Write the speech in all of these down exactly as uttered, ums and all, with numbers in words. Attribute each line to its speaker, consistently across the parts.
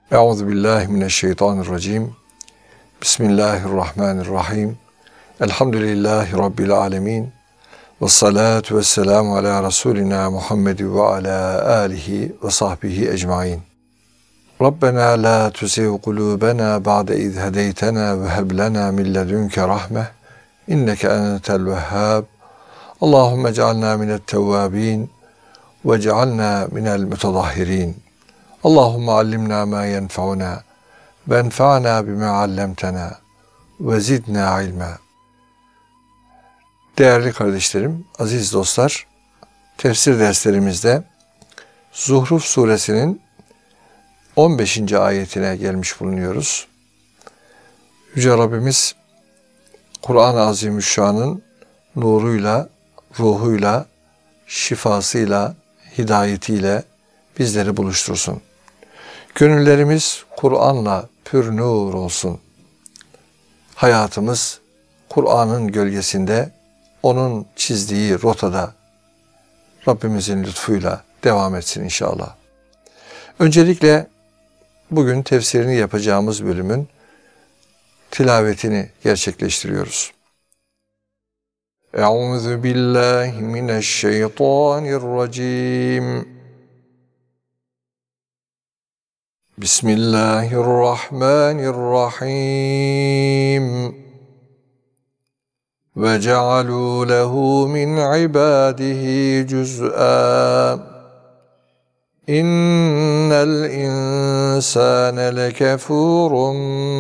Speaker 1: Euzubillahimineşşeytanirracim. Bismillahirrahmanirrahim. Elhamdülillahi Rabbil alemin. Vessalatu vesselamu ala Resulina Muhammed ve ala alihi ve sahbihi ecmain. Rabbena la tuzigh kulubena ba'de iz hedeytena ve heb lena min ledunke rahme. İnneke entel vehhab. Allahumme ec'alna minet tevvabin ve ec'alna minel mutadahhirin. Allahumme allimna ma yenfa'una ve enfa'na bima allamtana ve zidna ilma. Değerli kardeşlerim, aziz dostlar, tefsir derslerimizde Zuhruf suresinin on beşinci ayetine gelmiş bulunuyoruz. Yüce Rabbimiz Kur'an-ı Azimüşşan'ın nuruyla, ruhuyla, şifasıyla, hidayetiyle bizleri buluştursun. Gönüllerimiz Kur'an'la pür nur olsun. Hayatımız Kur'an'ın gölgesinde, onun çizdiği rotada Rabbimizin lütfuyla devam etsin inşallah. Öncelikle bugün tefsirini yapacağımız bölümün tilavetini gerçekleştiriyoruz. Euzu billahi mineşşeytanirracim. Bismillahirrahmanirrahim. Ve cealû lehu min ibâdihi cüz'â. İnnel insâne lekefûrun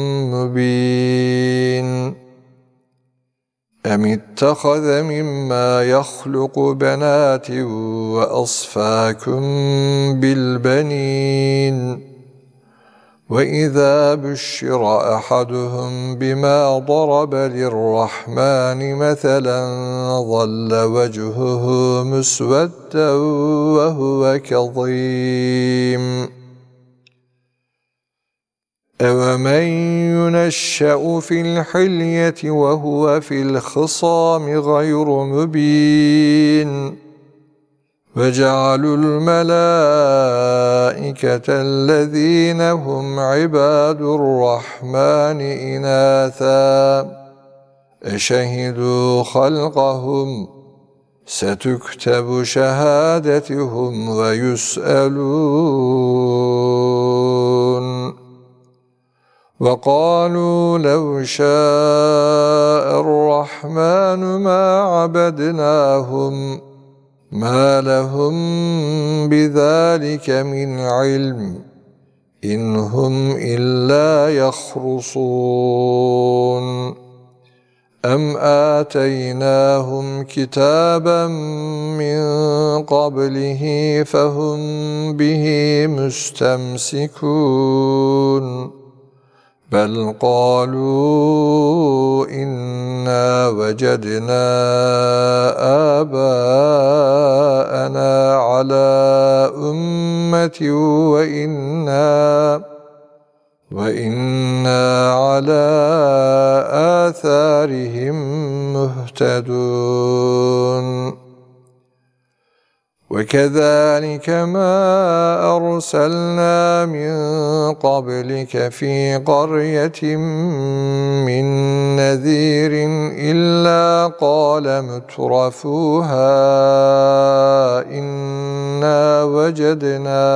Speaker 1: mübîn. Em ittehâze mimmâ yahluku benâtin ve asfâkum bilbenîn. وَإِذَا بُشِّرَ أَحَدُهُمْ بِمَا ضَرَبَ لِلرَّحْمَنِ مَثَلًا ظَلَّ وَجْهُهُ مُسْوَدًّا وَهُوَ كَظِيمٌ أَوَمَنْ يُنَشَّأُ فِي الْحِلْيَةِ وَهُوَ فِي الْخِصَامِ غَيْرُ مُبِينٍ وَجَعَلُوا الْمَلَائِكَةَ الَّذِينَ هُمْ عِبَادُ الرَّحْمَنِ إِنَاثًا أَشَهِدُوا خَلْقَهُمْ سَتُكْتَبُ شَهَادَتُهُمْ وَيُسْأَلُونَ وَقَالُوا لَوْ شَاءَ الرَّحْمَنُ مَا عَبَدْنَاهُمْ مَا لَهُمْ بِذَٰلِكَ مِنْ عِلْمٍ إِنْ هُمْ إِلَّا يَخْرُصُونَ أَمْ آتَيْنَاهُمْ كِتَابًا مِنْ قَبْلِهِ فَهُمْ بِهِ مُسْتَمْسِكُونَ بَلْ قَالُوا إِنَّا وَجَدْنَا آبَاءَنَا عَلَى أُمَّةٍ وَإِنَّا وَإِنَّا عَلَى آثَارِهِمْ مُهْتَدُونَ وَكَذَٰلِكَ مَا أَرْسَلْنَا مِنْ قَبْلِكَ فِي قَرْيَةٍ مِّن نَّذِيرٍ إِلَّا قَالَ مُتْرَفُوهَا إِنَّا وَجَدْنَا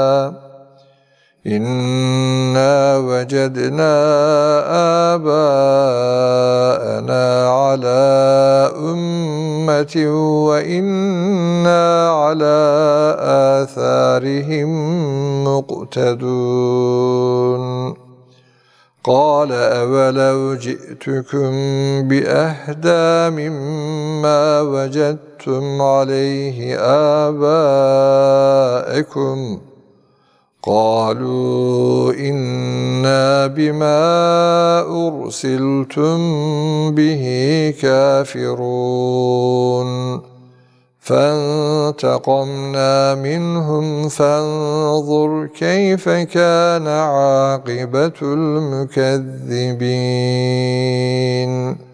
Speaker 1: إِنَّا وَجَدْنَا آبَاءَنَا عَلَى أُمَّةٍ وَإِنَّا عَلَى آثَارِهِمْ مُقْتَدُونَ قَالَ أَوَلَوْ جِئْتُكُمْ بِأَهْدَىٰ مِمَّا وَجَدتُّمْ عَلَيْهِ آبَاءَكُمْ قالوا إنا بما أرسلتم به كافرون فانتقمنا منهم فانظر كيف كان عاقبة المكذبين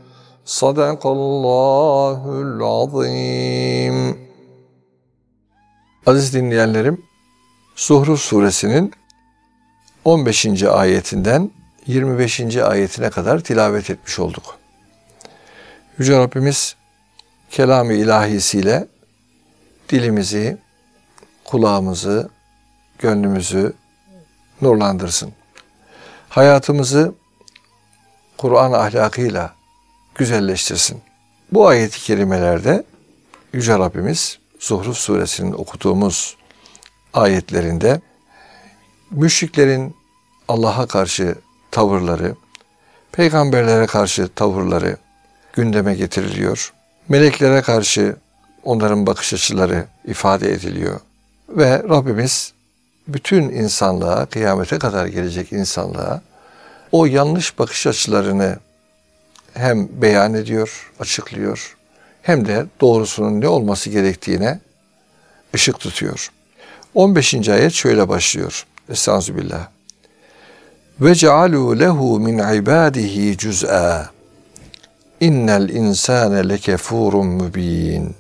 Speaker 1: Sadakallahul azim. Aziz dinleyenlerim, Zuhruf suresinin on beşinci ayetinden yirmi beşinci ayetine kadar tilavet etmiş olduk. Yüce Rabbimiz kelam-ı ilahisiyle dilimizi, kulağımızı, gönlümüzü nurlandırsın. Hayatımızı Kur'an ahlakıyla güzelleştirsin. Bu ayet-i kerimelerde Yüce Rabbimiz Zuhruf suresinin okuduğumuz ayetlerinde müşriklerin Allah'a karşı tavırları, peygamberlere karşı tavırları gündeme getiriliyor. Meleklere karşı onların bakış açıları ifade ediliyor. Ve Rabbimiz bütün insanlığa, kıyamete kadar gelecek insanlığa o yanlış bakış açılarını hem beyan ediyor, açıklıyor, hem de doğrusunun ne olması gerektiğine ışık tutuyor. on beşinci ayet şöyle başlıyor. Estağfirullah. Ve cealu lehu min ibadihi cüz'a. İnnel insane lekefurun mübin.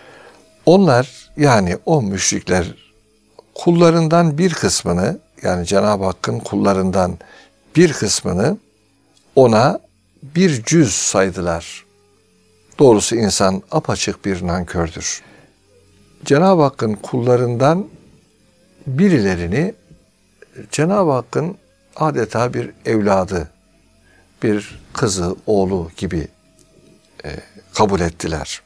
Speaker 1: Onlar, yani o müşrikler, kullarından bir kısmını, yani Cenab-ı Hakk'ın kullarından bir kısmını ona bir cüz saydılar. Doğrusu insan apaçık bir nankördür. Cenab-ı Hakk'ın kullarından birilerini Cenab-ı Hakk'ın adeta bir evladı, bir kızı, oğlu gibi e, kabul ettiler.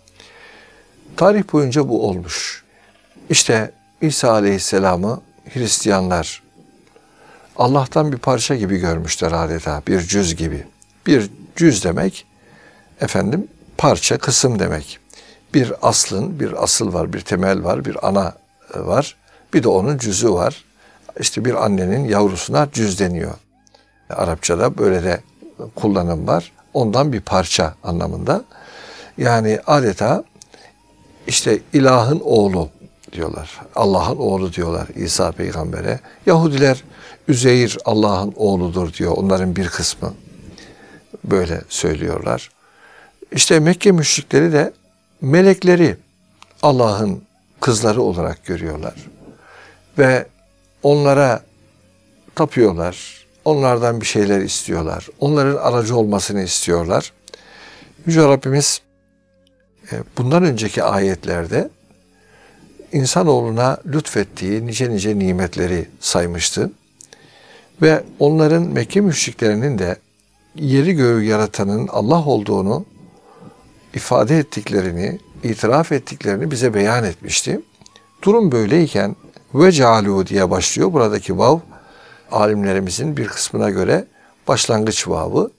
Speaker 1: Tarih boyunca bu olmuş. İşte İsa Aleyhisselam'ı Hristiyanlar Allah'tan bir parça gibi görmüşler adeta, bir cüz gibi. Bir cüz demek, efendim, parça, kısım demek. Bir aslın, bir asıl var, bir temel var, bir ana var. Bir de onun cüzü var. İşte bir annenin yavrusuna cüz deniyor. Arapçada böyle de kullanım var. Ondan bir parça anlamında. Yani adeta işte ilahın oğlu diyorlar. Allah'ın oğlu diyorlar İsa peygambere. Yahudiler Üzeyir Allah'ın oğludur diyor. Onların bir kısmı böyle söylüyorlar. İşte Mekke müşrikleri de melekleri Allah'ın kızları olarak görüyorlar. Ve onlara tapıyorlar. Onlardan bir şeyler istiyorlar. Onların aracı olmasını istiyorlar. Yüce Rabbimiz bundan önceki ayetlerde insanoğluna lütfettiği nice nice nimetleri saymıştı. Ve onların, Mekke müşriklerinin de yeri göğü yaratanın Allah olduğunu ifade ettiklerini, itiraf ettiklerini bize beyan etmişti. Durum böyleyken ve cealu diye başlıyor. Buradaki vav, alimlerimizin bir kısmına göre başlangıç vavı,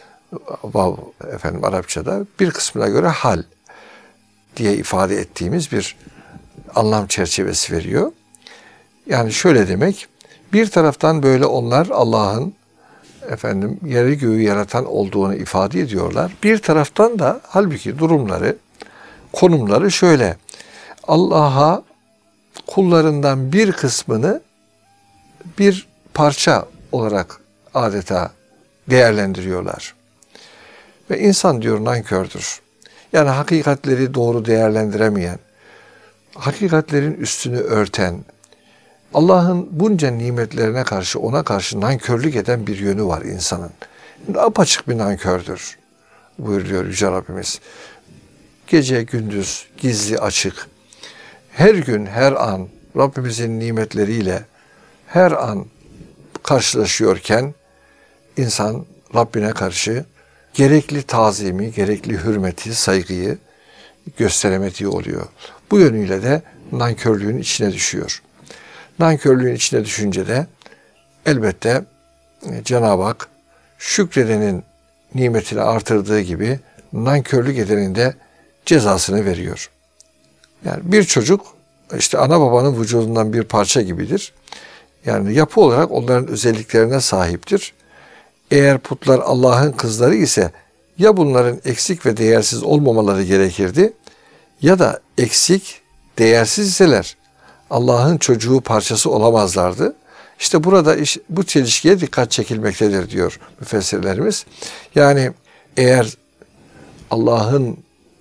Speaker 1: vav efendim Arapçada, bir kısmına göre hal diye ifade ettiğimiz bir anlam çerçevesi veriyor. Yani şöyle demek, bir taraftan böyle onlar Allah'ın efendim yeri göğü yaratan olduğunu ifade ediyorlar. Bir taraftan da halbuki durumları, konumları şöyle. Allah'a kullarından bir kısmını bir parça olarak adeta değerlendiriyorlar. Ve insan diyor nankördür. Yani hakikatleri doğru değerlendiremeyen, hakikatlerin üstünü örten, Allah'ın bunca nimetlerine karşı, ona karşı nankörlük eden bir yönü var insanın. Apaçık bir nankördür buyuruyor Yüce Rabbimiz. Gece gündüz, gizli açık, her gün, her an Rabbimizin nimetleriyle her an karşılaşıyorken insan Rabbine karşı gerekli tazimi, gerekli hürmeti, saygıyı gösteremediği oluyor. Bu yönüyle de nankörlüğün içine düşüyor. Nankörlüğün içine düşünce de elbette Cenab-ı Hak şükredenin nimetini artırdığı gibi nankörlük edenin de cezasını veriyor. Yani bir çocuk işte ana babanın vücudundan bir parça gibidir. Yani yapı olarak onların özelliklerine sahiptir. Eğer putlar Allah'ın kızları ise ya bunların eksik ve değersiz olmamaları gerekirdi ya da eksik, değersiz iseler Allah'ın çocuğu parçası olamazlardı. İşte burada iş, bu çelişkiye dikkat çekilmektedir diyor müfessirlerimiz. Yani eğer Allah'ın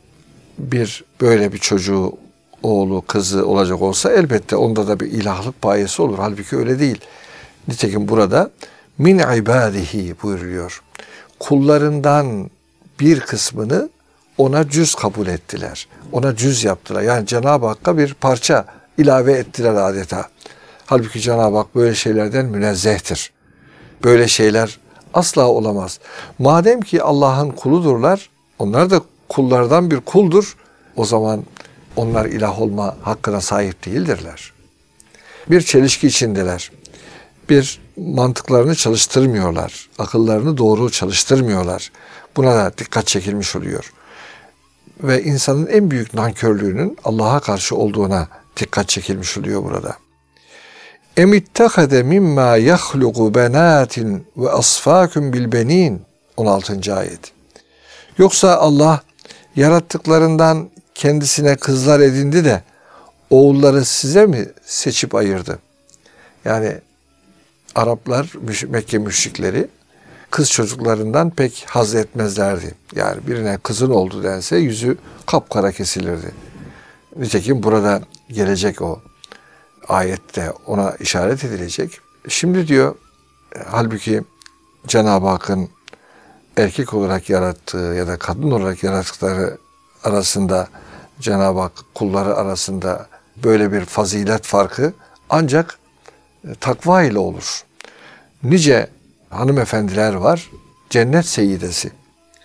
Speaker 1: bir böyle bir çocuğu, oğlu, kızı olacak olsa elbette onda da bir ilahlık payesi olur. Halbuki öyle değil. Nitekim burada min ibadihi buyuruyor. Kullarından bir kısmını ona cüz kabul ettiler. Ona cüz yaptılar. Yani Cenab-ı Hakk'a bir parça ilave ettiler adeta. Halbuki Cenab-ı Hak böyle şeylerden münezzehtir. Böyle şeyler asla olamaz. Madem ki Allah'ın kuludurlar, onlar da kullardan bir kuldur. O zaman onlar ilah olma hakkına sahip değildirler. Bir çelişki içindeler. Bir mantıklarını çalıştırmıyorlar. Akıllarını doğru çalıştırmıyorlar. Buna da dikkat çekilmiş oluyor. Ve insanın en büyük nankörlüğünün Allah'a karşı olduğuna dikkat çekilmiş oluyor burada. Emittehade mimma yahluqu benatin ve asfakum bil benin. on altıncı ayet. Yoksa Allah yarattıklarından kendisine kızlar edindi de oğulları size mi seçip ayırdı? Yani Araplar, Mekke müşrikleri kız çocuklarından pek haz etmezlerdi. Yani birine kızın oldu dense yüzü kapkara kesilirdi. Nitekim burada gelecek o ayette ona işaret edilecek. Şimdi diyor, halbuki Cenab-ı Hakk'ın erkek olarak yarattığı ya da kadın olarak yarattıkları arasında, Cenab-ı Hak kulları arasında böyle bir fazilet farkı ancak takva ile olur. Nice hanımefendiler var, cennet seyyidesi.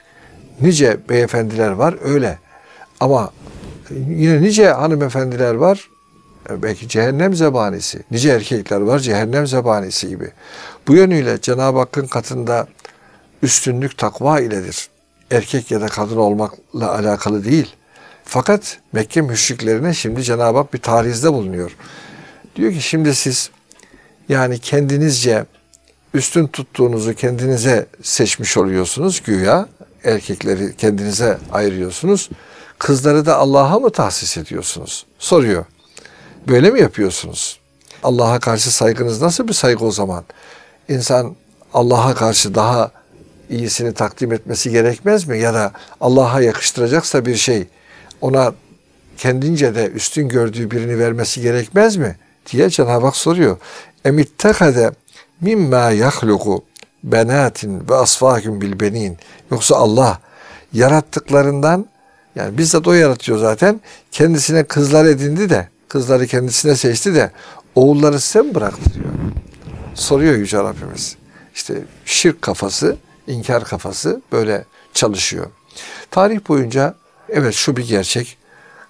Speaker 1: Nice beyefendiler var, öyle. Ama yine nice hanımefendiler var, belki cehennem zebanisi. Nice erkekler var, cehennem zebanisi gibi. Bu yönüyle Cenab-ı Hakk'ın katında üstünlük takva iledir. Erkek ya da kadın olmakla alakalı değil. Fakat Mekke müşriklerine şimdi Cenab-ı Hak bir tarizde bulunuyor. Diyor ki şimdi siz yani kendinizce üstün tuttuğunuzu kendinize seçmiş oluyorsunuz güya. Erkekleri kendinize ayırıyorsunuz. Kızları da Allah'a mı tahsis ediyorsunuz? Soruyor. Böyle mi yapıyorsunuz? Allah'a karşı saygınız nasıl bir saygı o zaman? İnsan Allah'a karşı daha iyisini takdim etmesi gerekmez mi? Ya da Allah'a yakıştıracaksa bir şey ona kendince de üstün gördüğü birini vermesi gerekmez mi? Diye Cenab-ı Hak soruyor. Emittekade mimma yahluku benatin ve asfakun bil benin. Yoksa Allah yarattıklarından, yani bizzat o yaratıyor zaten, kendisine kızlar edindi de, kızları kendisine seçti de oğulları size mi bıraktı diyor. Soruyor Yüce Rabbimiz. İşte şirk kafası, inkar kafası böyle çalışıyor. Tarih boyunca evet şu bir gerçek.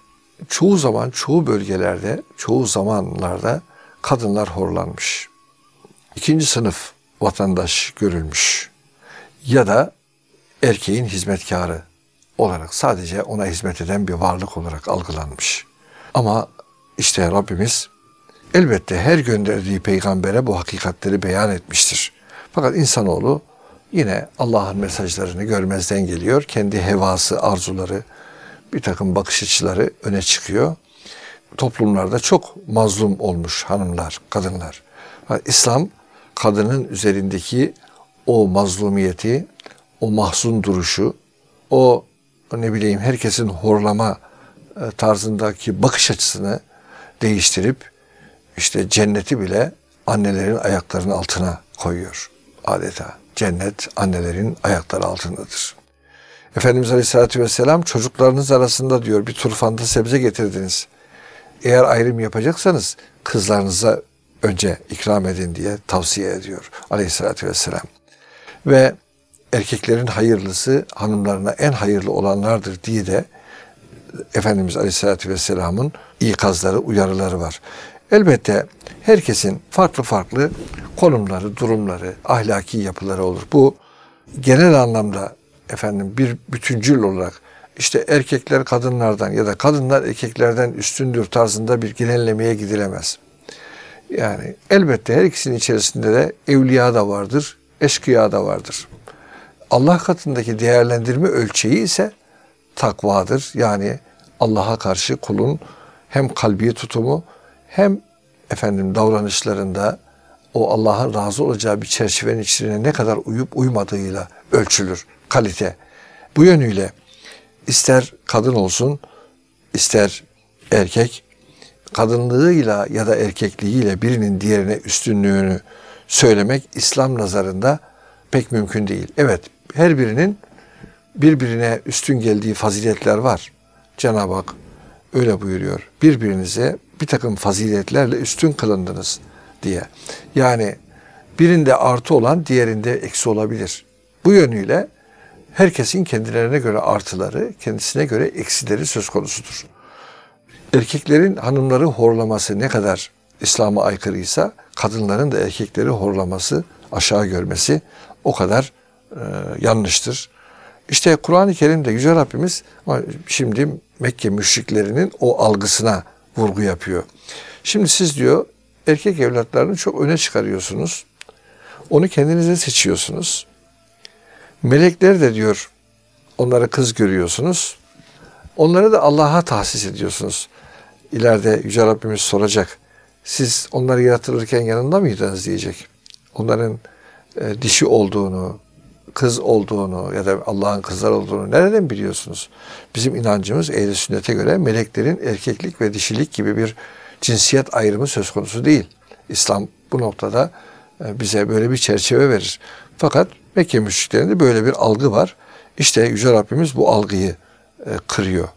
Speaker 1: Çoğu zaman, çoğu bölgelerde, çoğu zamanlarda kadınlar horlanmış. İkinci sınıf vatandaş görülmüş. Ya da erkeğin hizmetkarı olarak, sadece ona hizmet eden bir varlık olarak algılanmış. Ama işte Rabbimiz elbette her gönderdiği peygambere bu hakikatleri beyan etmiştir. Fakat insanoğlu yine Allah'ın mesajlarını görmezden geliyor. Kendi hevası, arzuları, bir takım bakış açıları öne çıkıyor. Toplumlarda çok mazlum olmuş hanımlar, kadınlar. İslam kadının üzerindeki o mazlumiyeti, o mahzun duruşu, o ne bileyim herkesin horlama tarzındaki bakış açısını değiştirip işte cenneti bile annelerin ayaklarının altına koyuyor adeta. Cennet annelerin ayakları altındadır. Efendimiz Aleyhisselatü Vesselam çocuklarınız arasında diyor bir turfanda sebze getirdiniz. Eğer ayrım yapacaksanız kızlarınıza önce ikram edin diye tavsiye ediyor Aleyhisselatü Vesselam. Ve erkeklerin hayırlısı hanımlarına en hayırlı olanlardır diye de Efendimiz Aleyhisselatü Vesselam'ın ikazları, uyarıları var. Elbette herkesin farklı farklı konumları, durumları, ahlaki yapıları olur. Bu genel anlamda efendim bir bütüncül olarak işte erkekler kadınlardan ya da kadınlar erkeklerden üstündür tarzında bir genellemeye gidilemez. Yani elbette her ikisinin içerisinde de evliya da vardır, eşkıya da vardır. Allah katındaki değerlendirme ölçeği ise takvadır. Yani Allah'a karşı kulun hem kalbi tutumu hem efendim davranışlarında o Allah'ın razı olacağı bir çerçevenin içine ne kadar uyup uymadığıyla ölçülür kalite. Bu yönüyle ister kadın olsun, ister erkek, kadınlığıyla ya da erkekliğiyle birinin diğerine üstünlüğünü söylemek İslam nazarında pek mümkün değil. Evet, her birinin birbirine üstün geldiği faziletler var. Cenab-ı Hak öyle buyuruyor. Birbirinize bir takım faziletlerle üstün kılındınız diye. Yani birinde artı olan diğerinde eksi olabilir. Bu yönüyle herkesin kendilerine göre artıları, kendisine göre eksileri söz konusudur. Erkeklerin hanımları horlaması ne kadar İslam'a aykırıysa, kadınların da erkekleri horlaması, aşağı görmesi o kadar e, yanlıştır. İşte Kur'an-ı Kerim'de Yüce Rabbimiz şimdi Mekke müşriklerinin o algısına vurgu yapıyor. Şimdi siz diyor erkek evlatlarını çok öne çıkarıyorsunuz. Onu kendinize seçiyorsunuz. Melekler de diyor onları kız görüyorsunuz. Onları da Allah'a tahsis ediyorsunuz. İleride Yüce Rabbimiz soracak. Siz onları yaratılırken yanında mıydınız diyecek. Onların e, dişi olduğunu, kız olduğunu ya da Allah'ın kızlar olduğunu nereden biliyorsunuz? Bizim inancımız ehl-i sünnete göre meleklerin erkeklik ve dişilik gibi bir cinsiyet ayrımı söz konusu değil. İslam bu noktada bize böyle bir çerçeve verir. Fakat Mekke müşriklerinde böyle bir algı var. İşte Yüce Rabbimiz bu algıyı kırıyor.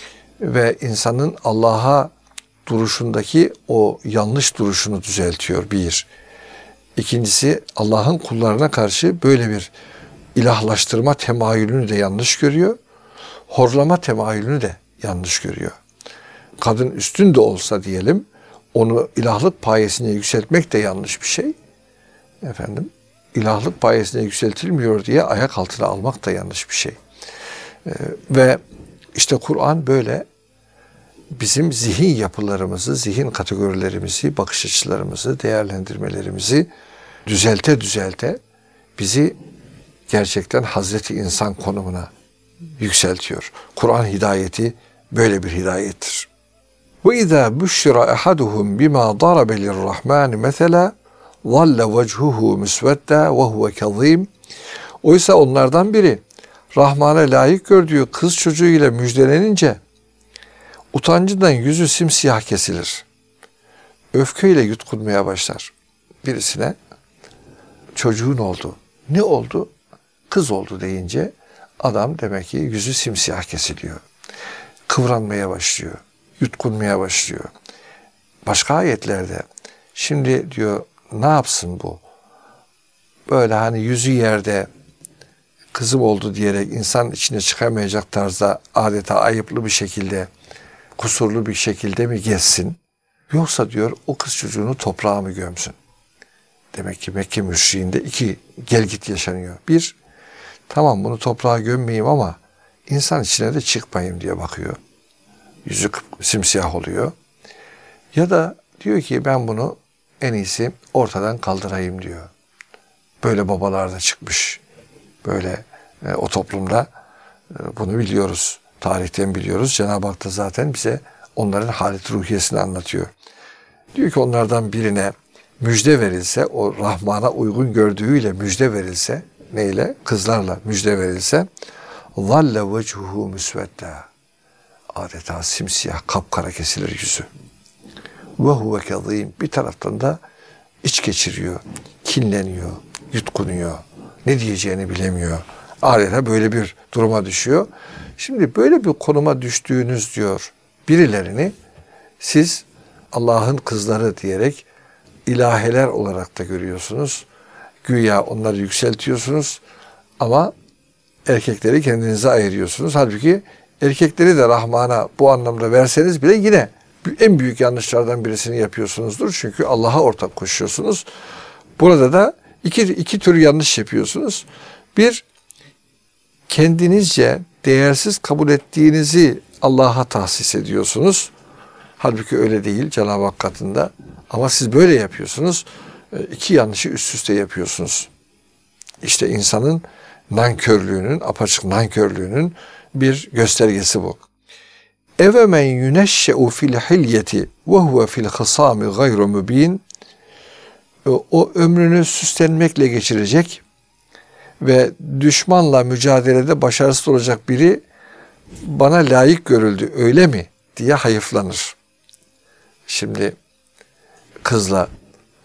Speaker 1: Ve insanın Allah'a duruşundaki o yanlış duruşunu düzeltiyor bir. İkincisi Allah'ın kullarına karşı böyle bir ilahlaştırma temayülünü de yanlış görüyor. Horlama temayülünü de yanlış görüyor. Kadın üstün de olsa diyelim, onu ilahlık payesine yükseltmek de yanlış bir şey. Efendim, ilahlık payesine yükseltilmiyor diye ayak altına almak da yanlış bir şey. Ee, ve işte Kur'an böyle bizim zihin yapılarımızı, zihin kategorilerimizi, bakış açılarımızı, değerlendirmelerimizi düzelte düzelte bizi gerçekten Hazreti İnsan konumuna yükseltiyor. Kur'an hidayeti böyle bir hidayettir. وَاِذَا بُشِّرَ اَحَدُهُمْ بِمَا ضَرَبَ لِلرَّحْمَانِ مَثَلًا ظَلَّ وَجْهُهُ مُسْوَدًّا وَهُوَ كَظِيمٌ. Oysa onlardan biri Rahman'a layık gördüğü kız çocuğuyla müjdelenince utancından yüzü simsiyah kesilir. Öfkeyle yutkunmaya başlar. Birisine çocuğun oldu. Ne oldu? Kız oldu deyince adam demek ki yüzü simsiyah kesiliyor. Kıvranmaya başlıyor. Yutkunmaya başlıyor. Başka ayetlerde şimdi diyor ne yapsın bu? Böyle hani yüzü yerde kızım oldu diyerek insan içine çıkamayacak tarzda adeta ayıplı bir şekilde, kusurlu bir şekilde mi gezsin? Yoksa diyor o kız çocuğunu toprağa mı gömsün? Demek ki Mekke müşriğinde iki gelgit yaşanıyor. Bir, tamam bunu toprağa gömmeyeyim ama insan içine de çıkmayayım diye bakıyor. Yüzü simsiyah oluyor. Ya da diyor ki ben bunu en iyisi ortadan kaldırayım diyor. Böyle babalar da çıkmış. Böyle e, o toplumda e, bunu biliyoruz. Tarihten biliyoruz. Cenab-ı Hak da zaten bize onların halet ruhiyesini anlatıyor. Diyor ki onlardan birine müjde verilse, o Rahman'a uygun gördüğüyle müjde verilse, neyle? Kızlarla müjde verilse, ظَلَّ وَجْهُهُ مُسْوَدًّا. Adeta simsiyah, kapkara kesilir yüzü. وَهُوَ كَظِيمٌ. Bir taraftan da iç geçiriyor, kinleniyor, yutkunuyor. Ne diyeceğini bilemiyor. Adeta böyle bir duruma düşüyor. Şimdi böyle bir konuma düştüğünüz diyor birilerini siz Allah'ın kızları diyerek ilaheler olarak da görüyorsunuz. Güya onları yükseltiyorsunuz ama erkekleri kendinize ayırıyorsunuz. Halbuki erkekleri de Rahman'a bu anlamda verseniz bile yine en büyük yanlışlardan birisini yapıyorsunuzdur. Çünkü Allah'a ortak koşuyorsunuz. Burada da iki, iki tür yanlış yapıyorsunuz. Bir, kendinizce değersiz kabul ettiğinizi Allah'a tahsis ediyorsunuz. Halbuki öyle değil Cenab-ı Hak katında. Ama siz böyle yapıyorsunuz. İki yanlışı üst üste yapıyorsunuz. İşte insanın nankörlüğünün, apaçık nankörlüğünün bir göstergesi bu. Eve men yuneşşe'u fil hilyeti ve huve fil hısami gayru mübin. O ömrünü süslenmekle geçirecek ve düşmanla mücadelede başarısız olacak biri bana layık görüldü öyle mi diye hayıflanır. Şimdi kızla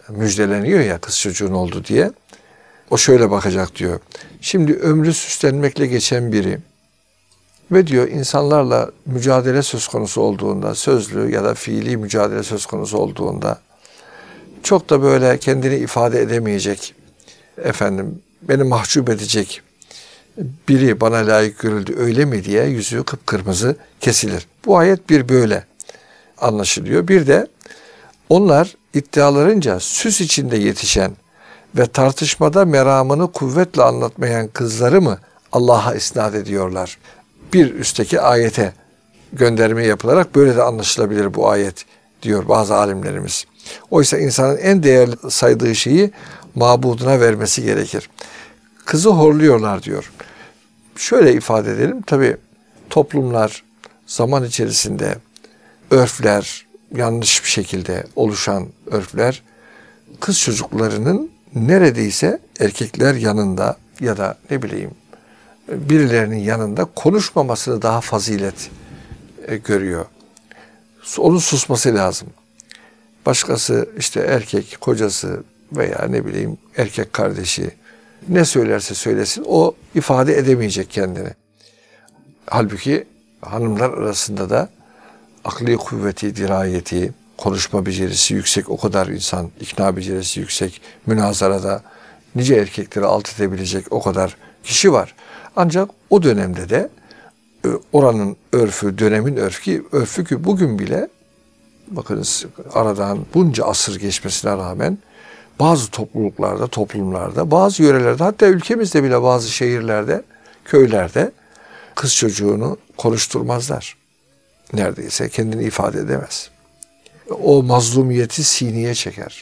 Speaker 1: müjdeleniyor ya kız çocuğun oldu diye. O şöyle bakacak diyor. Şimdi ömrü süslenmekle geçen biri ve diyor insanlarla mücadele söz konusu olduğunda, sözlü ya da fiili mücadele söz konusu olduğunda çok da böyle kendini ifade edemeyecek, efendim beni mahcup edecek biri bana layık görüldü öyle mi diye yüzü kıpkırmızı kesilir. Bu ayet bir böyle anlaşılıyor. Bir de onlar iddialarınca süs içinde yetişen ve tartışmada meramını kuvvetle anlatmayan kızları mı Allah'a isnat ediyorlar? Bir üstteki ayete gönderme yapılarak böyle de anlaşılabilir bu ayet diyor bazı alimlerimiz. Oysa insanın en değerli saydığı şeyi mabuduna vermesi gerekir. Kızı horluyorlar diyor. Şöyle ifade edelim. Tabii toplumlar zaman içerisinde örfler, yanlış bir şekilde oluşan örfler kız çocuklarının neredeyse erkekler yanında ya da ne bileyim birilerinin yanında konuşmamasını daha fazilet e, görüyor. Onun susması lazım. Başkası işte erkek kocası veya ne bileyim erkek kardeşi ne söylerse söylesin o ifade edemeyecek kendini. Halbuki hanımlar arasında da akli kuvveti, dirayeti, konuşma becerisi yüksek, o kadar insan, ikna becerisi yüksek, münazarada nice erkekleri alt edebilecek o kadar kişi var. Ancak o dönemde de oranın örfü, dönemin örfü, örfü ki bugün bile bakınız aradan bunca asır geçmesine rağmen bazı topluluklarda, toplumlarda, bazı yörelerde hatta ülkemizde bile bazı şehirlerde, köylerde kız çocuğunu konuşturmazlar. Neredeyse kendini ifade edemez. O mazlumiyeti sineye çeker.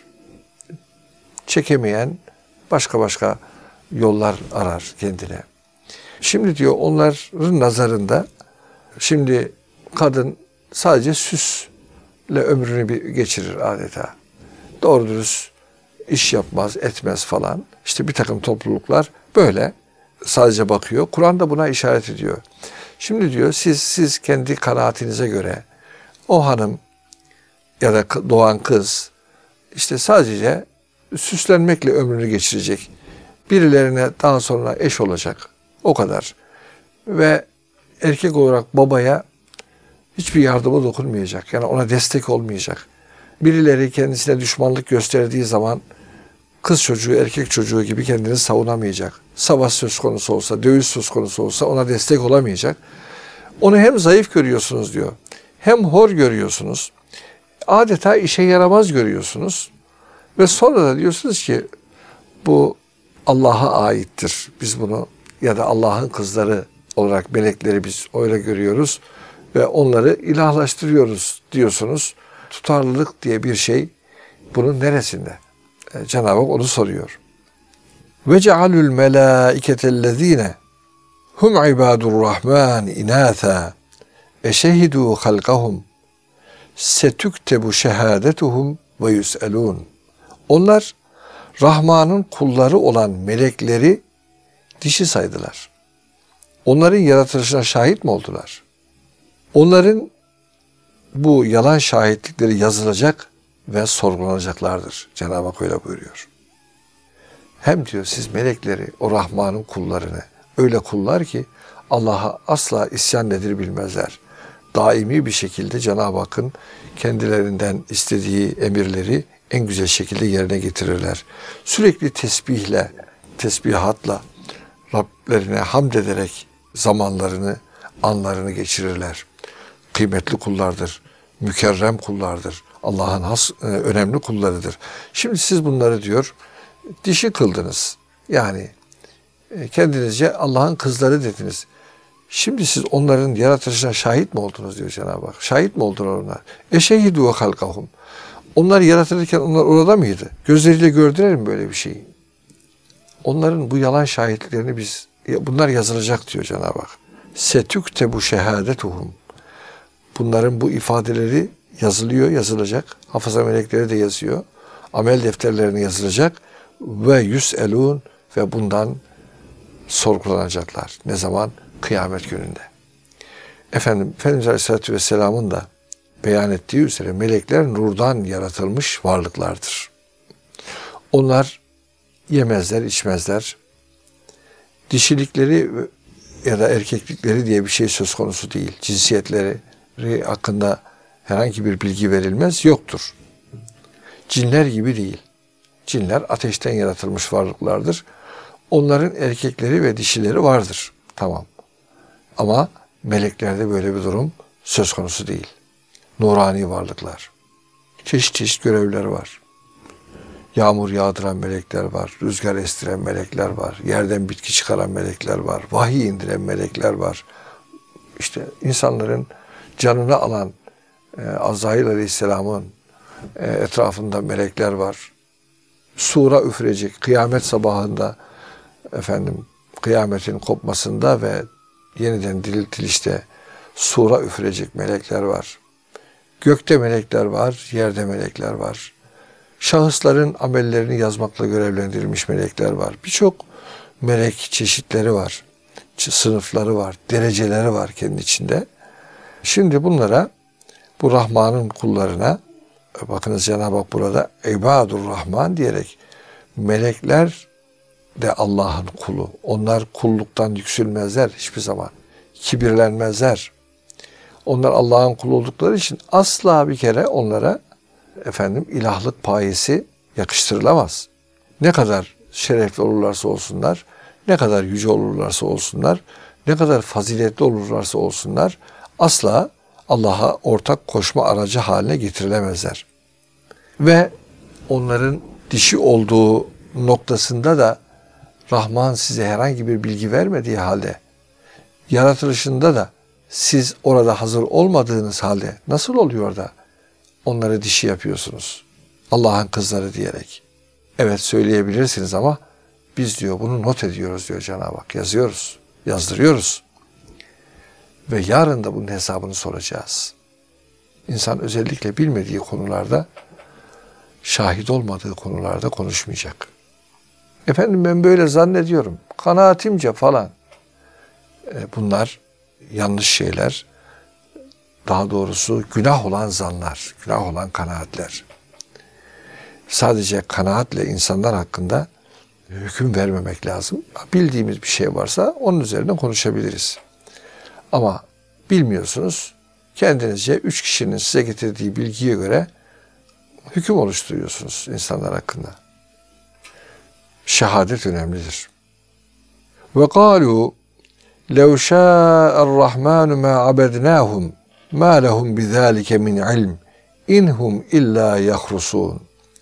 Speaker 1: Çekemeyen başka başka yollar arar kendine. Şimdi diyor onların nazarında şimdi kadın sadece süsle ömrünü bir geçirir adeta. Doğru dürüst iş yapmaz, etmez falan. İşte bir takım topluluklar böyle sadece bakıyor. Kur'an da buna işaret ediyor. Şimdi diyor siz siz kendi kanaatinize göre o hanım ya da doğan kız işte sadece süslenmekle ömrünü geçirecek. Birilerine daha sonra eş olacak. O kadar. Ve erkek olarak babaya hiçbir yardımı dokunmayacak. Yani ona destek olmayacak. Birileri kendisine düşmanlık gösterdiği zaman kız çocuğu, erkek çocuğu gibi kendini savunamayacak. Savaş söz konusu olsa, dövüş söz konusu olsa ona destek olamayacak. Onu hem zayıf görüyorsunuz diyor, hem hor görüyorsunuz. Adeta işe yaramaz görüyorsunuz. Ve sonra da diyorsunuz ki bu Allah'a aittir. Biz bunu ya da Allah'ın kızları olarak melekleri biz öyle görüyoruz ve onları ilahlaştırıyoruz diyorsunuz. Tutarlılık diye bir şey bunun neresinde? E, Cenab-ı Hak onu soruyor. Ve cealul melâiketellezîne hum ibâdurrahmân inâthâ eşehidû halkahum setüktebu şehâdetuhum ve yüs'elûn. Onlar Rahman'ın kulları olan melekleri dişi saydılar. Onların yaratılışına şahit mi oldular? Onların bu yalan şahitlikleri yazılacak ve sorgulanacaklardır. Cenab-ı Hak öyle buyuruyor. Hem diyor siz melekleri, o Rahman'ın kullarını öyle kullar ki Allah'a asla isyan nedir bilmezler. Daimi bir şekilde Cenab-ı Hakk'ın kendilerinden istediği emirleri en güzel şekilde yerine getirirler. Sürekli tesbihle, tesbihatla Rablerine hamd ederek zamanlarını, anlarını geçirirler. Kıymetli kullardır, mükerrem kullardır. Allah'ın has, önemli kullarıdır. Şimdi siz bunları diyor, dişi kıldınız. Yani kendinizce Allah'ın kızları dediniz. Şimdi siz onların yaratılışına şahit mi oldunuz diyor Cenab-ı Hak. Şahit mi oldular onlar? Eşehidû halkahum. Onlar yaratılırken onlar orada mıydı? Gözleriyle gördüler mi böyle bir şeyi? Onların bu yalan şahitliklerini biz, bunlar yazılacak diyor Cenab-ı Hak. Setüktebu şehâdetuhum. Bunların bu ifadeleri yazılıyor, yazılacak. Hafıza melekleri de yazıyor. Amel defterlerine yazılacak. Ve yüs'elûn ve bundan sorgulanacaklar. Ne zaman? Kıyamet gününde. Efendim, Efendimiz Aleyhisselatü Vesselam'ın da beyan ettiği üzere melekler nurdan yaratılmış varlıklardır. Onlar yemezler, içmezler. Dişilikleri ya da erkeklikleri diye bir şey söz konusu değil. Cinsiyetleri hakkında herhangi bir bilgi verilmez, yoktur. Cinler gibi değil. Cinler ateşten yaratılmış varlıklardır. Onların erkekleri ve dişileri vardır. Tamam. Ama meleklerde böyle bir durum söz konusu değil. Nurani varlıklar. Çeşit çeşit görevler var. Yağmur yağdıran melekler var. Rüzgar estiren melekler var. Yerden bitki çıkaran melekler var. Vahiy indiren melekler var. İşte insanların canını alan e, Azrail Aleyhisselam'ın e, etrafında melekler var. Sura üfürecek kıyamet sabahında, efendim kıyametin kopmasında ve yeniden diriltilişte sura üfürecek melekler var. Gökte melekler var, yerde melekler var. Şahısların amellerini yazmakla görevlendirilmiş melekler var. Birçok melek çeşitleri var. Sınıfları var, dereceleri var kendi içinde. Şimdi bunlara, bu Rahman'ın kullarına, bakınız Cenab-ı Hak burada İbadur Rahman diyerek, melekler de Allah'ın kulu. Onlar kulluktan yüksülmezler hiçbir zaman. Kibirlenmezler. Onlar Allah'ın kulu oldukları için asla bir kere onlara efendim ilahlık payesi yakıştırılamaz. Ne kadar şerefli olurlarsa olsunlar, ne kadar yüce olurlarsa olsunlar, ne kadar faziletli olurlarsa olsunlar, asla Allah'a ortak koşma aracı haline getirilemezler. Ve onların dişi olduğu noktasında da Rahman size herhangi bir bilgi vermediği halde, yaratılışında da siz orada hazır olmadığınız halde nasıl oluyor da onları dişi yapıyorsunuz? Allah'ın kızları diyerek. Evet söyleyebilirsiniz ama biz diyor bunu not ediyoruz diyor Cenab-ı Hak. Yazıyoruz, yazdırıyoruz. Ve yarın da bunun hesabını soracağız. İnsan özellikle bilmediği konularda, şahit olmadığı konularda konuşmayacak. Efendim ben böyle zannediyorum, kanaatimce falan. Bunlar yanlış şeyler. Daha doğrusu günah olan zanlar, günah olan kanaatler. Sadece kanaatle insanlar hakkında hüküm vermemek lazım. Bildiğimiz bir şey varsa onun üzerine konuşabiliriz. Ama bilmiyorsunuz, kendinizce üç kişinin size getirdiği bilgiye göre hüküm oluşturuyorsunuz insanlar hakkında. Şehadet önemlidir. Ve kâlû lev şâ'er-rahmânu mâ abednâhum mâ lehum bizâlike min ilm inhum illâ yahrusûn.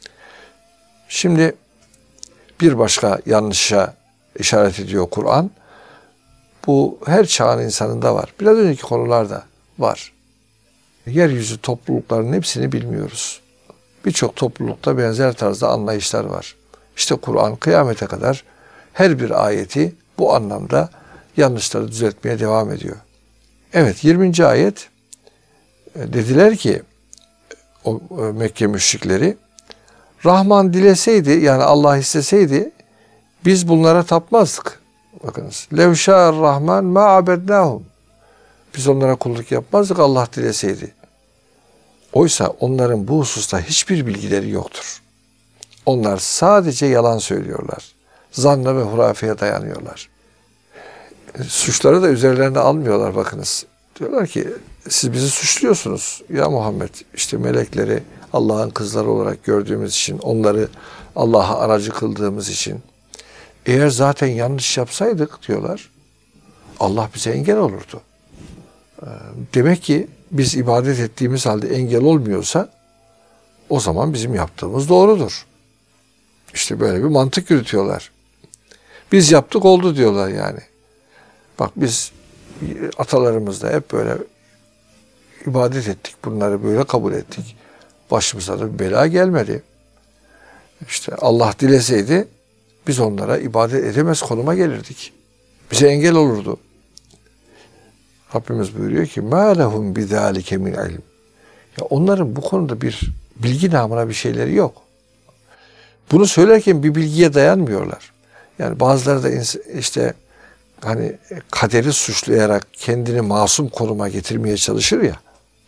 Speaker 1: Şimdi bir başka yanlışa işaret ediyor Kur'an. Bu her çağın insanında var. Biraz önceki konularda var. Yeryüzü topluluklarının hepsini bilmiyoruz. Birçok toplulukta benzer tarzda anlayışlar var. İşte Kur'an kıyamete kadar her bir ayeti bu anlamda yanlışları düzeltmeye devam ediyor. Evet, yirminci ayet dediler ki o Mekke müşrikleri, Rahman dileseydi, yani Allah isteseydi biz bunlara tapmazdık. Bakınız. Levşâ'r Rahman mâ abednâhum. Biz onlara kulluk yapmazdık Allah dileseydi. Oysa onların bu hususta hiçbir bilgileri yoktur. Onlar sadece yalan söylüyorlar. Zanna ve hurafeye dayanıyorlar. Suçları da üzerlerine almıyorlar bakınız. Diyorlar ki siz bizi suçluyorsunuz ya Muhammed. İşte melekleri Allah'ın kızları olarak gördüğümüz için, onları Allah'a aracı kıldığımız için. Eğer zaten yanlış yapsaydık diyorlar, Allah bize engel olurdu. Demek ki biz ibadet ettiğimiz halde engel olmuyorsa o zaman bizim yaptığımız doğrudur. İşte böyle bir mantık yürütüyorlar. Biz yaptık oldu diyorlar yani. Bak biz atalarımızda hep böyle ibadet ettik. Bunları böyle kabul ettik. Başımıza da bir bela gelmedi. İşte Allah dileseydi biz onlara ibadet edemez konuma gelirdik. Bize engel olurdu. Rabbimiz buyuruyor ki مَا لَهُمْ بِذَٰلِكَ مِنْ عِلْمٍ. Ya onların bu konuda bir bilgi namına bir şeyleri yok. Bunu söylerken bir bilgiye dayanmıyorlar. Yani bazıları da işte hani kaderi suçlayarak kendini masum konuma getirmeye çalışır ya.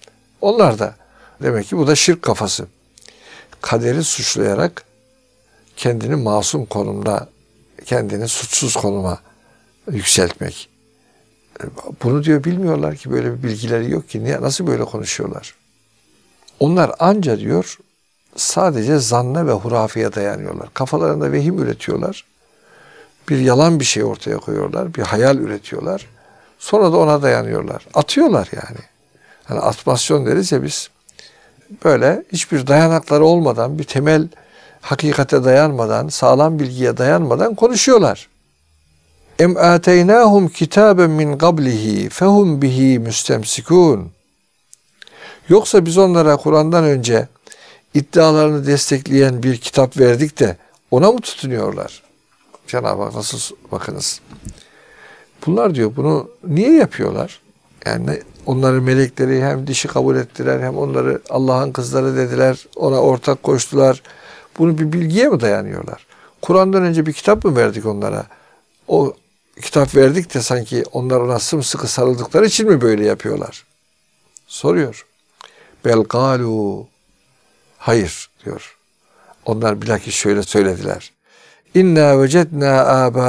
Speaker 1: Onlar da demek ki bu da şirk kafası. Kaderi suçlayarak kendini masum konumda, kendini suçsuz konuma yükseltmek. Bunu diyor bilmiyorlar ki, böyle bir bilgileri yok ki. Niye, nasıl böyle konuşuyorlar? Onlar anca diyor sadece zanna ve hurafeye dayanıyorlar. Kafalarında vehim üretiyorlar. Bir yalan bir şey ortaya koyuyorlar. Bir hayal üretiyorlar. Sonra da ona dayanıyorlar. Atıyorlar yani. Hani atmasyon deriz ya biz. Böyle hiçbir dayanakları olmadan, bir temel hakikate dayanmadan, sağlam bilgiye dayanmadan konuşuyorlar. Em ateynahum kitaben min qablihi fehum bihi mustemsikun. Yoksa biz onlara Kur'an'dan önce iddialarını destekleyen bir kitap verdik de ona mı tutunuyorlar? Cenab-ı Hak nasıl, bakınız. Bunlar diyor bunu niye yapıyorlar? Yani onları melekleri hem dişi kabul ettiler, hem onları Allah'ın kızları dediler, ona ortak koştular. Bunu bir bilgiye mi dayanıyorlar? Kur'an'dan önce bir kitap mı verdik onlara? O kitap verdik de sanki onlar ona sımsıkı sarıldıkları için mi böyle yapıyorlar? Soruyor. Bel galu. Hayır diyor. Onlar bilakis şöyle söylediler. İnna vecedna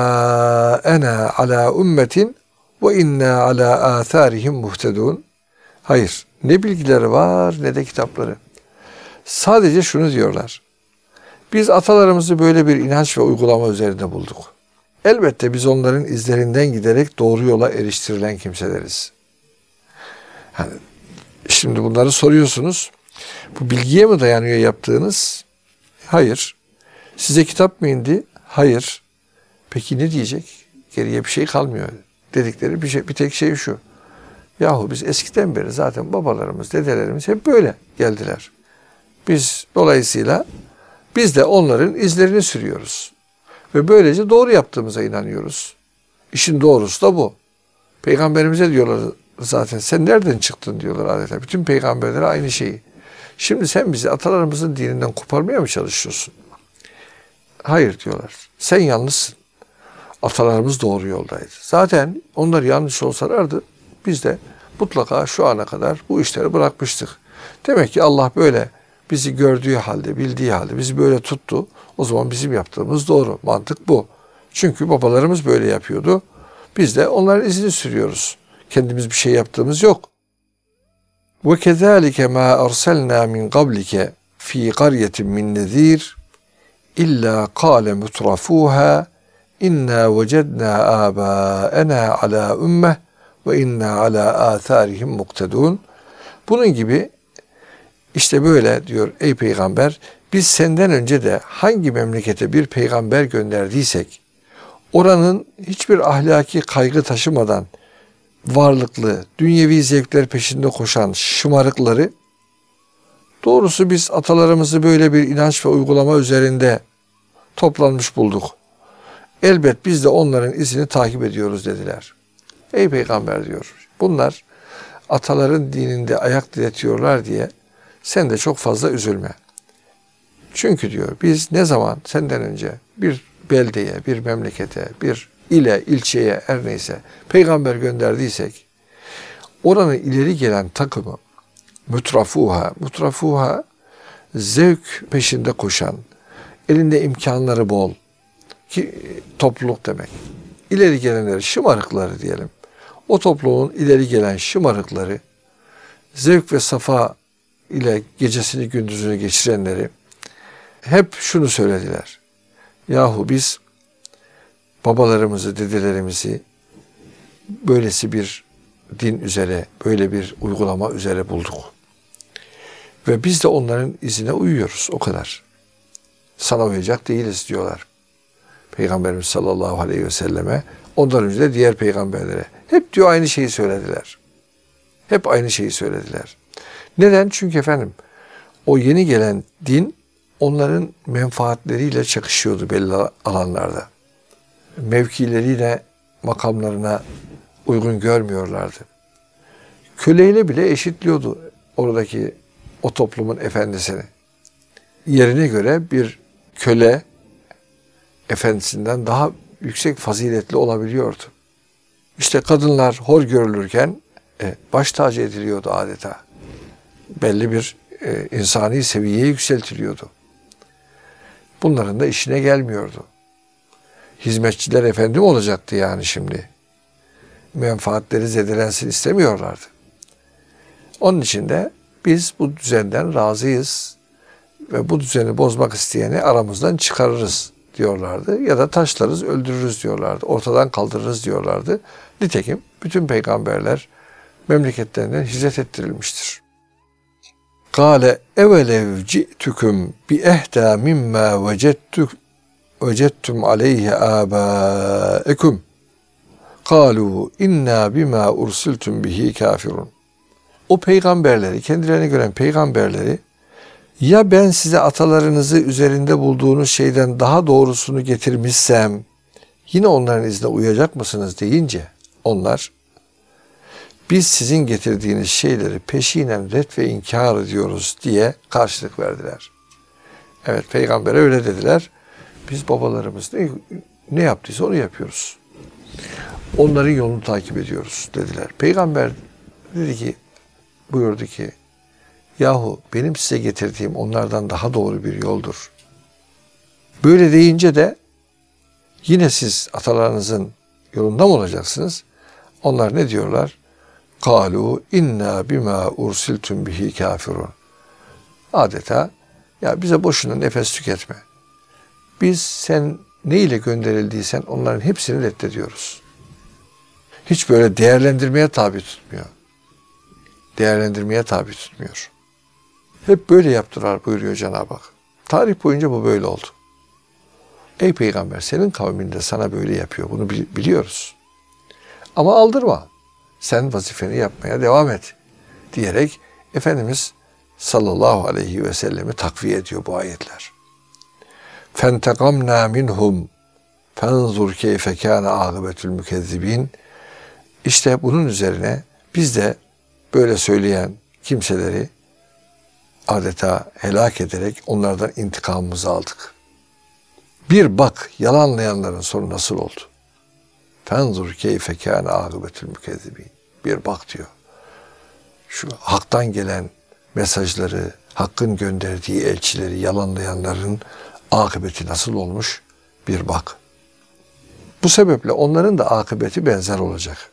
Speaker 1: abaena ala ummetin ve inna ala atharihim muhtedun. Hayır. Ne bilgileri var ne de kitapları. Sadece şunu diyorlar. Biz atalarımızı böyle bir inanç ve uygulama üzerinde bulduk. Elbette biz onların izlerinden giderek doğru yola eriştirilen kimseleriz. Yani şimdi bunları soruyorsunuz. Bu bilgiye mi dayanıyor yaptığınız? Hayır. Size kitap mı indi? Hayır. Peki ne diyecek? Geriye bir şey kalmıyor. Dedikleri bir, şey, bir tek şey şu. Yahu biz eskiden beri zaten babalarımız, dedelerimiz hep böyle geldiler. Biz dolayısıyla biz de onların izlerini sürüyoruz. Ve böylece doğru yaptığımıza inanıyoruz. İşin doğrusu da bu. Peygamberimize diyorlar zaten, sen nereden çıktın diyorlar adeta. Bütün peygamberlere aynı şeyi. Şimdi sen bizi atalarımızın dininden koparmaya mı çalışıyorsun? Hayır diyorlar. Sen yanlışsın. Atalarımız doğru yoldaydı. Zaten onlar yanlış olsalardı biz de mutlaka şu ana kadar bu işleri bırakmıştık. Demek ki Allah böyle bizi gördüğü halde, bildiği halde bizi böyle tuttu. O zaman bizim yaptığımız doğru. Mantık bu. Çünkü babalarımız böyle yapıyordu. Biz de onların izini sürüyoruz. Kendimiz bir şey yaptığımız yok. وَكَذَٰلِكَ مَا أَرْسَلْنَا مِنْ قَبْلِكَ ف۪ي قَرْيَةٍ مِنْ نَذ۪يرٍ إِلَّا قَالَ مُتْرَفُوهَا إِنَّا وَجَدْنَا آبَاءَنَا عَلَى أُمَّةٍ وَإِنَّا عَلَى آثَارِهِمْ مُقْتَدُونَ. Bunun gibi işte böyle diyor ey peygamber, biz senden önce de hangi memlekete bir peygamber gönderdiysek oranın hiçbir ahlaki kaygı taşımadan varlıklı, dünyevi zevkler peşinde koşan şımarıkları, doğrusu biz atalarımızı böyle bir inanç ve uygulama üzerinde toplanmış bulduk. Elbet biz de onların izini takip ediyoruz dediler. Ey peygamber diyor, bunlar ataların dininde ayak diretiyorlar diye sen de çok fazla üzülme. Çünkü diyor biz ne zaman senden önce bir beldeye, bir memlekete, bir ile, ilçeye, her neyse peygamber gönderdiysek oranın ileri gelen takımı mutrafuha, mutrafuha zevk peşinde koşan, elinde imkanları bol ki topluluk demek. İleri gelenleri, şımarıkları diyelim. O toplumun ileri gelen şımarıkları, zevk ve safa ile gecesini gündüzünü geçirenleri hep şunu söylediler. Yahu biz babalarımızı, dedelerimizi böylesi bir din üzere, böyle bir uygulama üzere bulduk. Ve biz de onların izine uyuyoruz, o kadar. Sana uyacak değiliz diyorlar. Peygamberimiz sallallahu aleyhi ve selleme, ondan önce de diğer peygamberlere. Hep diyor aynı şeyi söylediler. Hep aynı şeyi söylediler. Neden? Çünkü efendim o yeni gelen din onların menfaatleriyle çakışıyordu belli alanlarda. Mevkileriyle, makamlarına uygun görmüyorlardı. Köleyle bile eşitliyordu oradaki o toplumun efendisini. Yerine göre bir köle efendisinden daha yüksek faziletli olabiliyordu. İşte kadınlar hor görülürken e, baş tacı ediliyordu adeta. Belli bir e, insani seviyeye yükseltiliyordu. Bunların da işine gelmiyordu. Hizmetçiler efendi mi olacaktı yani şimdi? Menfaatleri zedelensin istemiyorlardı. Onun için de biz bu düzenden razıyız ve bu düzeni bozmak isteyeni aramızdan çıkarırız diyorlardı. Ya da taşlarız, öldürürüz diyorlardı. Ortadan kaldırırız diyorlardı. Nitekim bütün peygamberler memleketlerinden hicret ettirilmiştir. Kâle evelev ci'tüküm bi ehda mimma vecettük vecettum aleyhi âbâeküm kâlû inna bima ursiltum bihi kafirun. O peygamberleri, kendilerine gören peygamberleri, ya ben size atalarınızı üzerinde bulduğunuz şeyden daha doğrusunu getirmişsem yine onların izine uyacak mısınız deyince onlar, biz sizin getirdiğiniz şeyleri peşinen ret ve inkar ediyoruz diye karşılık verdiler. Evet, peygambere öyle dediler. Biz babalarımız ne, ne yaptıysa onu yapıyoruz. Onların yolunu takip ediyoruz dediler. Peygamber dedi ki, buyurdu ki, yahu benim size getirdiğim onlardan daha doğru bir yoldur. Böyle deyince de yine siz atalarınızın yolunda mı olacaksınız? Onlar ne diyorlar? Kalu inna bima ursiltum bihi kafirun. Adeta ya bize boşuna nefes tüketme. Biz sen ne ile gönderildiysen onların hepsini reddediyoruz. Hiç böyle değerlendirmeye tabi tutmuyor. Değerlendirmeye tabi tutmuyor. Hep böyle yaptılar buyuruyor Cenab-ı Hak. Tarih boyunca bu böyle oldu. Ey peygamber, senin kavmin de sana böyle yapıyor. Bunu biliyoruz. Ama aldırma. Sen vazifeni yapmaya devam et diyerek Efendimiz sallallahu aleyhi ve sellemi takviye ediyor bu ayetler. فَانْتَقَمْنَا مِنْهُمْ فَانْظُرْ كَيْفَ كَانَ عَاقِبَةُ الْمُكَذِّبِينَ. İşte bunun üzerine biz de böyle söyleyen kimseleri adeta helak ederek onlardan intikamımızı aldık. Bir bak yalanlayanların sonu nasıl oldu? Fenzur keyfe kâne âgıbetül mükezzibîn. Bir bak diyor. Şu haktan gelen mesajları, hakkın gönderdiği elçileri yalanlayanların akıbeti nasıl olmuş? Bir bak. Bu sebeple onların da akıbeti benzer olacak.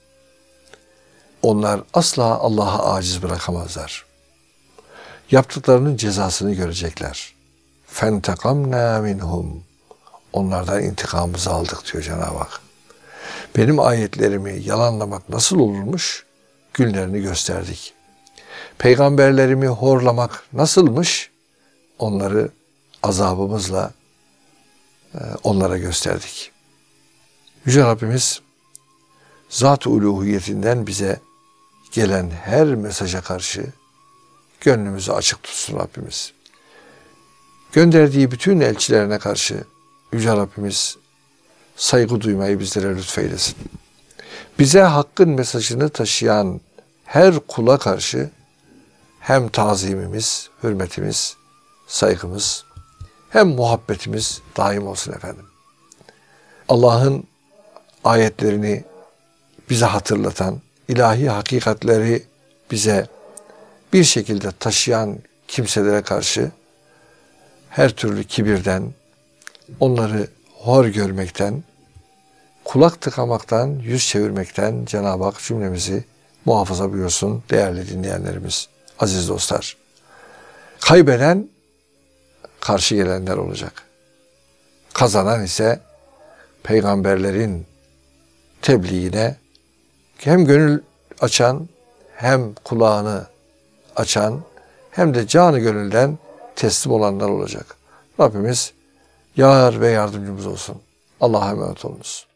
Speaker 1: Onlar asla Allah'a aciz bırakamazlar. Yaptıklarının cezasını görecekler. Fentekamna minhum. Onlardan intikamımızı aldık diyor Cenab-ı Hak. Benim ayetlerimi yalanlamak nasıl olurmuş? Günlerini gösterdik. Peygamberlerimi horlamak nasılmış? Onları azabımızla onlara gösterdik. Yüce Rabbimiz Zat-ı Uluhiyetinden bize gelen her mesaja karşı gönlümüzü açık tutsun Rabbimiz. Gönderdiği bütün elçilerine karşı Yüce Rabbimiz saygı duymayı bizlere lütfeylesin. Bize hakkın mesajını taşıyan her kula karşı hem tazimimiz, hürmetimiz, saygımız, hem muhabbetimiz daim olsun efendim. Allah'ın ayetlerini bize hatırlatan, ilahi hakikatleri bize bir şekilde taşıyan kimselere karşı her türlü kibirden, onları hor görmekten, kulak tıkamaktan, yüz çevirmekten Cenab-ı Hak cümlemizi muhafaza buyursun değerli dinleyenlerimiz, aziz dostlar. Kaybeden karşı gelenler olacak. Kazanan ise peygamberlerin tebliğine hem gönül açan, hem kulağını açan, hem de canı gönülden teslim olanlar olacak. Rabbimiz yar ve yardımcımız olsun. Allah'a emanet olunuz.